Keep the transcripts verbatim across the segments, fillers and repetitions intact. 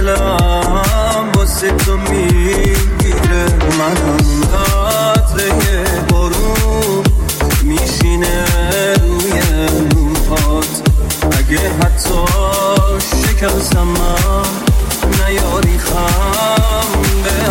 دلم واسه تو میگیره، منم قطره بارون میشینه روی موهات. اگه حتی شکستم من نیاری خم به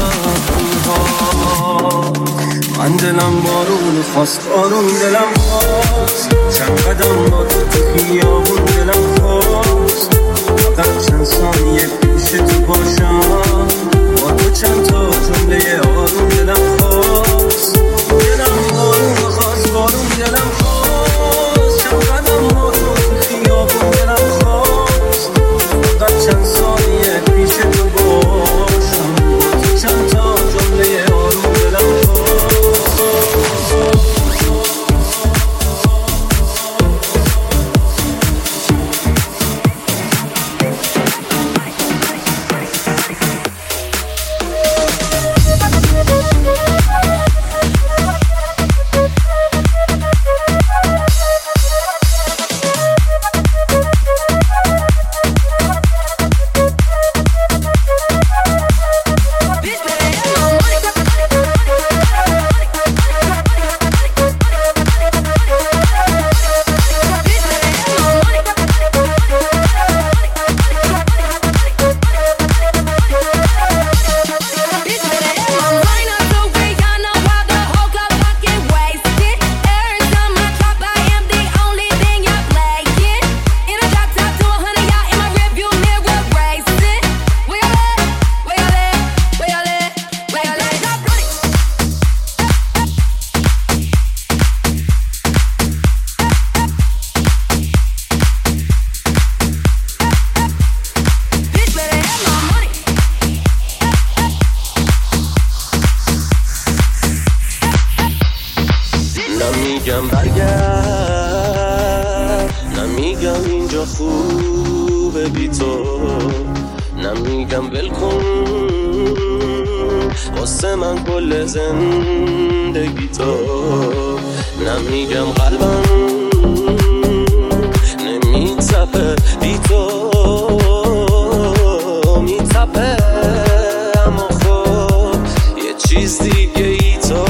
ابروهات. من دلم بارون خواست، بارون دلم خواست، چند قدم با تو تو خیابون دلم خواست. فقط چند ثانیه پیش تو باشم، با تو چند تا جمله آروم دلم خواست. دلم بارون خواست، بارون دلم خواست، چند قدم با تو تو خیابون دلم خواست. فقط چند ثانیه پیش تو باشم، با تو چند تا جمله آروم دلم خواست. نمیگم برگرد، نمیگم اینجا خوبه بی تو، نمیگم ولکن واسه من کل زندگی تو، نمیگم قلبم نمیتپه بی تو، میتپه اما خب یه چیز دیگه ای تو.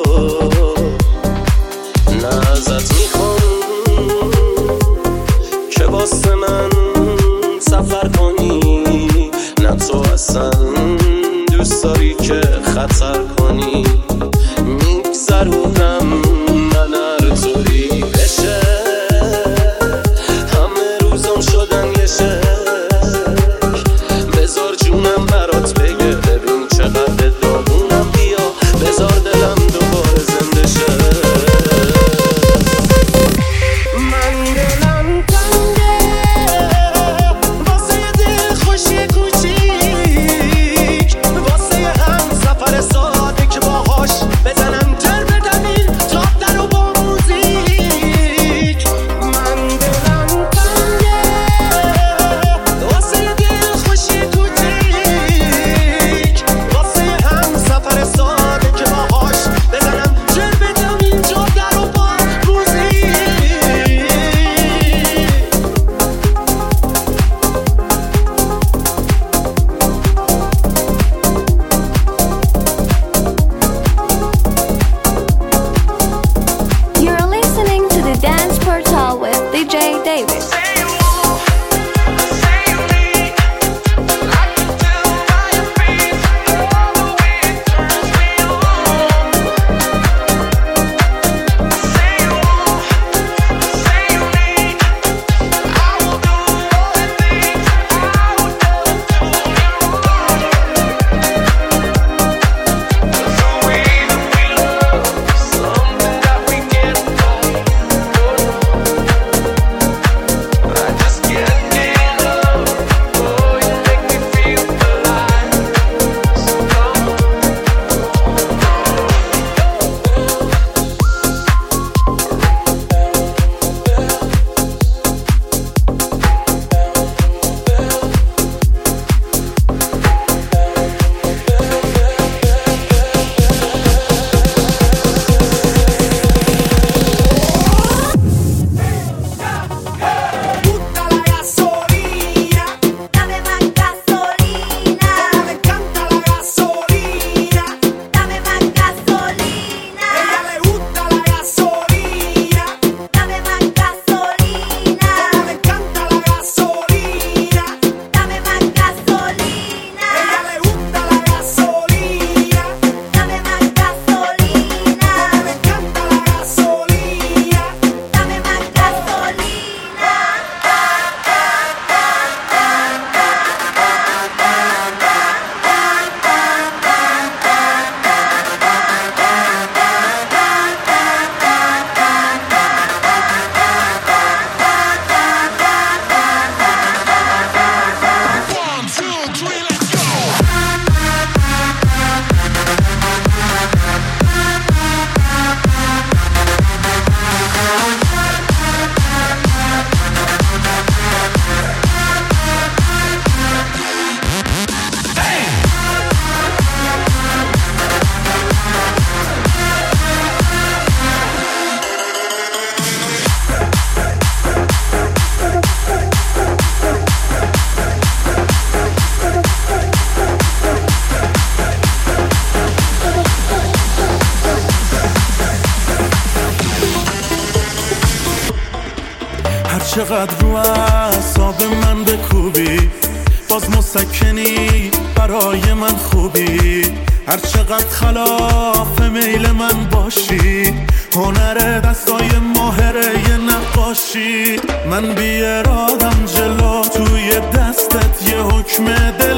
ازت میخوام که واسه من سفر کنی، نه تو اصلا دوست داری که خطر کنی. میگذرونم من هر طوری بشه، همه روزم شدن یه شک. بذار جونم برات بگه ببین چقدر داغونم، بیا بذار دلم دوباره زنده شه. بزنم تر بدمین تا چقدر رو اعصاب من بکوبی، باز مسکنی برای من خوبی. هر چقدر خلاف میل من باشی، هنر دستای ماهره یه نقاشی. من بی ارادم جلو توی دستت یه حکم دل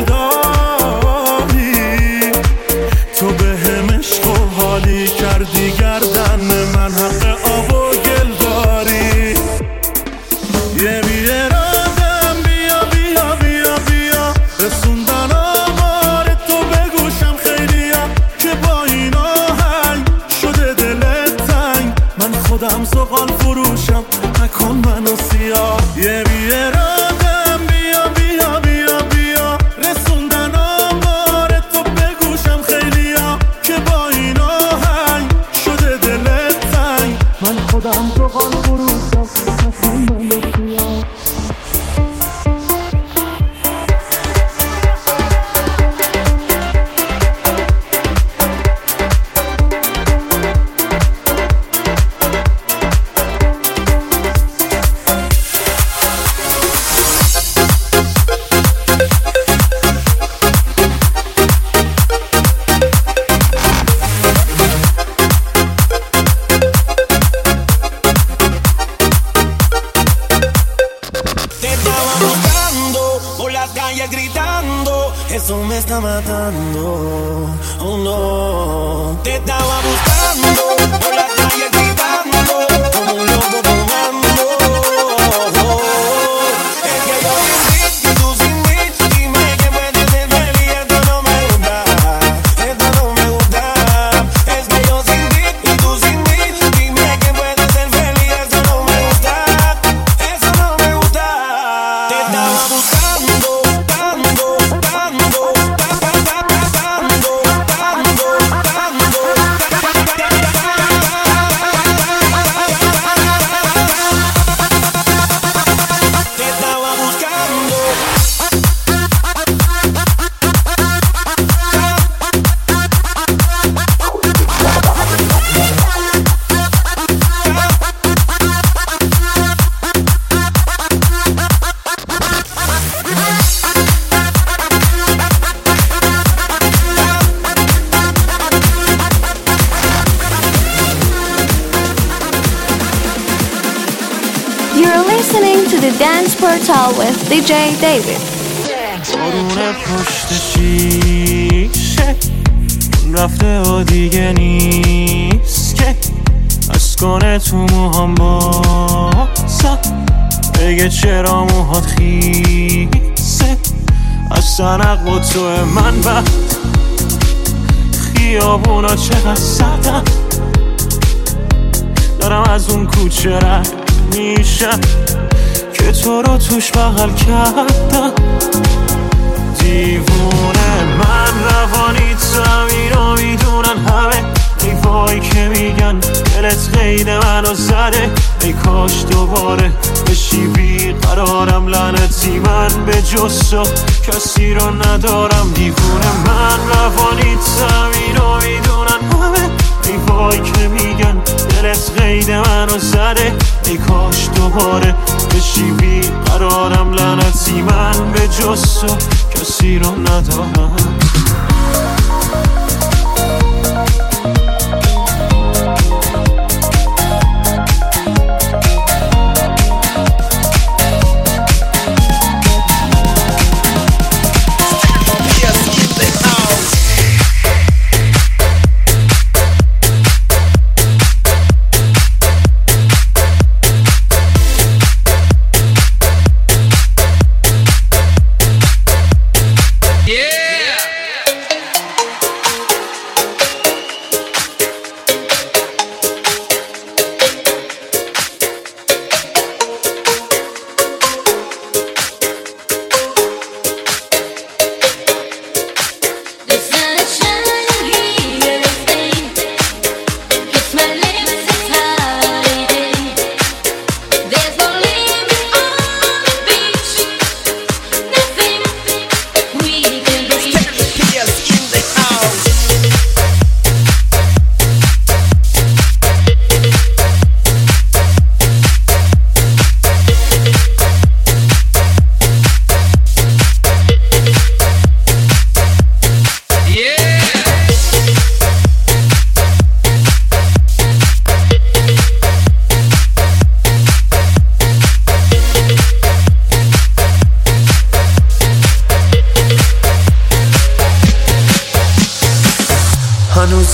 داری. تو به هم عشق و حالی کردی گردن من، حق آب و گل داری. یه بی ارادم بیا بیا بیا بیا، رسوندن آمار تو بگوشم خیلیا، که با این آهنگ شده دلت تنگ. من خودم زغال فروشم، نکن منو سیاه. یه بی ارادم بیا بیا بیا بیا، رسوندن آمار تو بگوشم خیلیا، که با این آهنگ شده دلت تنگ. من خودم زغال فروشم، نکن منو سیاه. Eso me está matando, oh no. Te estaba buscando por la calle gritando, como un loco tomando. Es que yo sin ti y tú sin mí, dime que puedes ser feliz. Esto no me gusta, esto no me gusta. Es que yo sin ti y tú sin mí, dime que puedes ser feliz. Esto no me gusta, eso no me gusta. Te estaba buscando, buscando. You're listening to the Dance Portal with دی جی David. بارون پشت شیشه رفته و دیگه نیست که از کنه تو موهام بازم بگه چرا موهات خیسه. از سنق و تو من بعد خیابونا چقدر سردم، دارم از اون کوچه رد میشم که تو رو توش بغل کردم. دیوونه من روانی تو اینو میدونن همه، ای وای که میگن دلت قید منو زده. ای کاش دوباره بشی بیقرارم، لعنتی من به جز تو کسی رو ندارم. دیوونه من روانی تو اینو میدونن همه، ای وای که میگن دلت قید منو زده. ای کاش دوباره بشی بیقرارم، لعنتی من به جز تو کسی رو ندارم.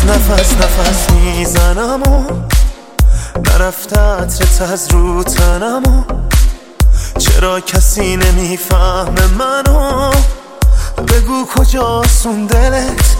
نفس نفس میزنم و نرفته عطرت از رو تنم و چرا کسی نمیفهمه منو؟ بگو کجاست اون دلت؟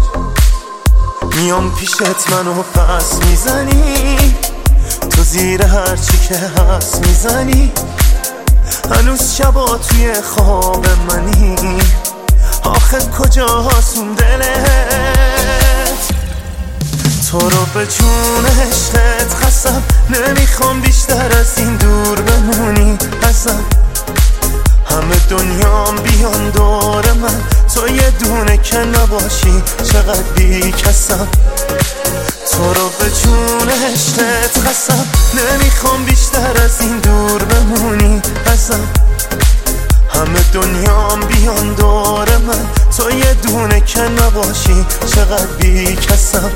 میام پیشت منو پس میزنی، تو زیر هرچی که هست میزنی، هنوز شبا توی خواب منی، آخه کجاست اون دلت؟ تو رو به جون عشقت قسم نمیخوام بیشتر از این دور بمونی ازم، همه دنیام بیان دور من، تو یه دونه که نباشی چقدر بی کسم. تو رو به جون عشقت قسم نمیخوام بیشتر از این دور بمونی ازم، همه دنیام بیان دور من، تو یه دونه که نباشی چقدر بی کسم.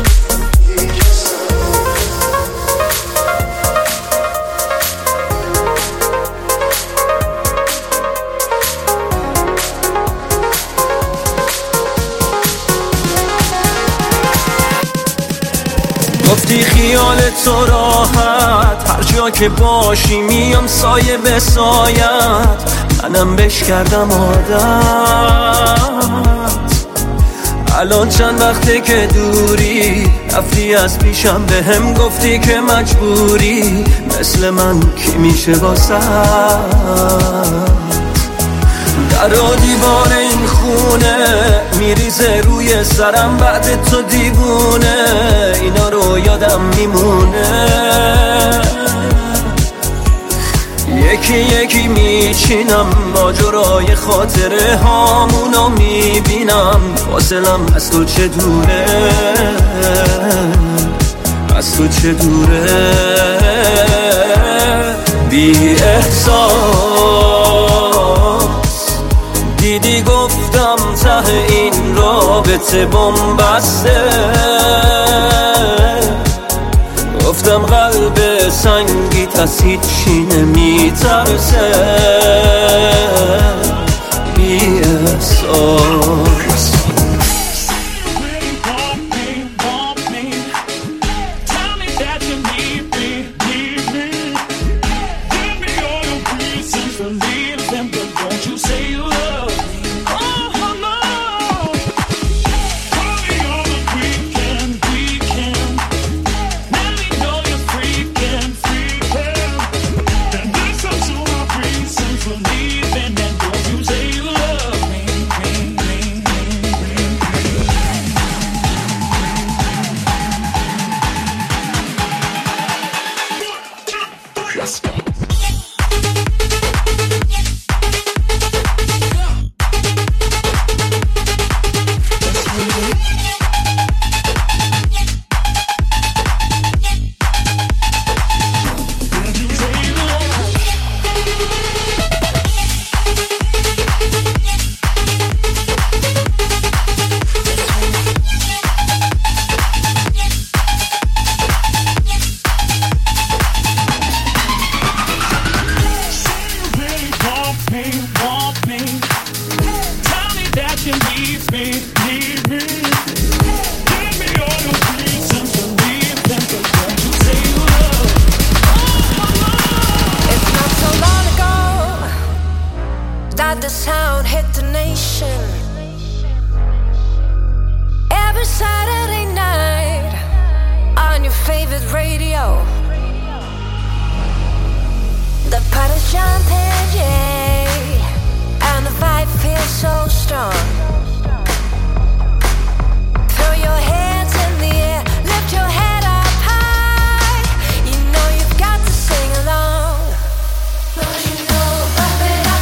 گفتی خیال تو راحت، هر جا که باشی میام سایه به سایت، منم بش کردم عادت. الان چند وقته که دوری، رفتی از پیشم به هم گفتی که مجبوری، مثل من کی میشه واسه در و دیوار این خونه میریزه روی سرم، بعد تو دیوونه اینا رو یادم میمونه، یکی یکی میچینم ماجرای خاطره هامونو میبینم، فاصلم از تو چه دوره، از تو چه دوره، بی احساس دیدی گفتم ته این رابطه بن‌بسته، گفتم قلب سنگی از هیچی نمیترسه، بی احساس. The sound hit the nation every Saturday night on your favorite radio. The party's jumping, yeah, and the vibe feels so strong. Throw your hands in the air, lift your head up high. You know you've got to sing along. Don't you know, bump it up.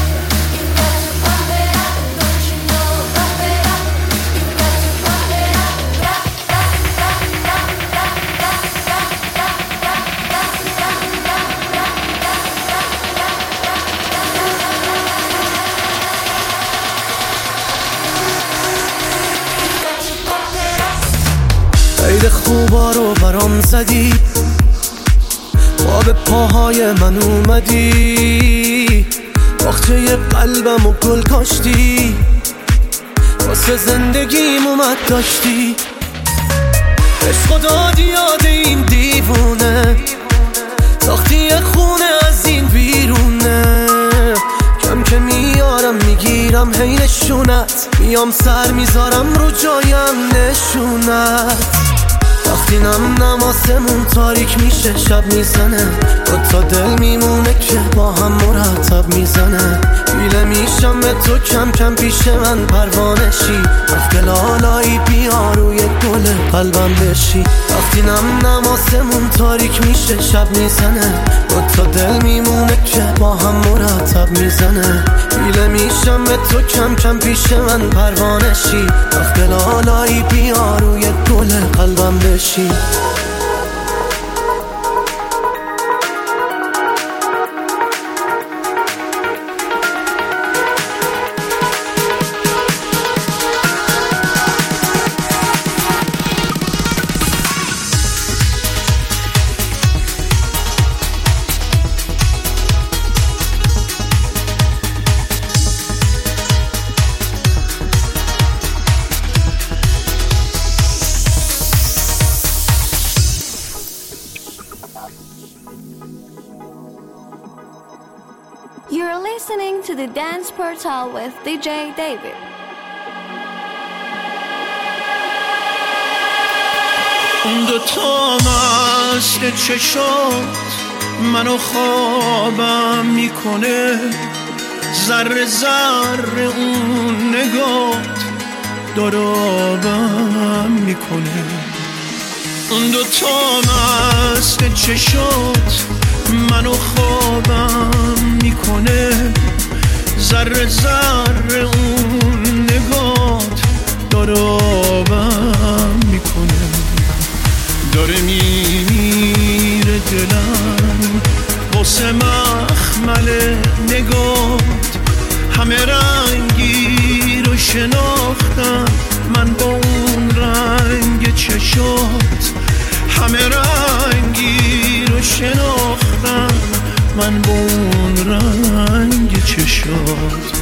خیلی خوبا رو برام زدی، با به پاهای من اومدی، باغچه قلبم و گل کاشتی، واسه زندگیم اومد داشتی. عشق دادی یاد این دیوونه ساختی خونه از این بیرونه کم که میارم میگیرم هی نشونت میام سر میذارم رو جایم نشونت وقتی نم نماسمون تاریک میشه شب میزنه دو تا دل میمونه که با هم مرتب میزنه بیله میشم به تو کم کم پیش من پروانه شی وقت لالایی بیا روی گل قلبم بشی وقتی نم نماسمون تاریک میشه شب میزنه دو تا دل میمونه که با هم مرتب میزنه بیله میشم به تو کم کم پیش من پروانه شی وقت لالایی بیا روی گل قلبم بشی You're listening to the Dance Portal with دی جی David. اون دوتا مست چشات منو خوابم میکنه ذره ذره اون نگات دارابم میکنه اون دوتا مست چشات منو خوابم میکنه ذره ذره اون نگات دارابم میکنه داره میمیره دلم واسه مخمل نگات همه رنگی رو شناختم من با اون رنگ چشات همه رنگی رو شناختم من با اون رنگ چشات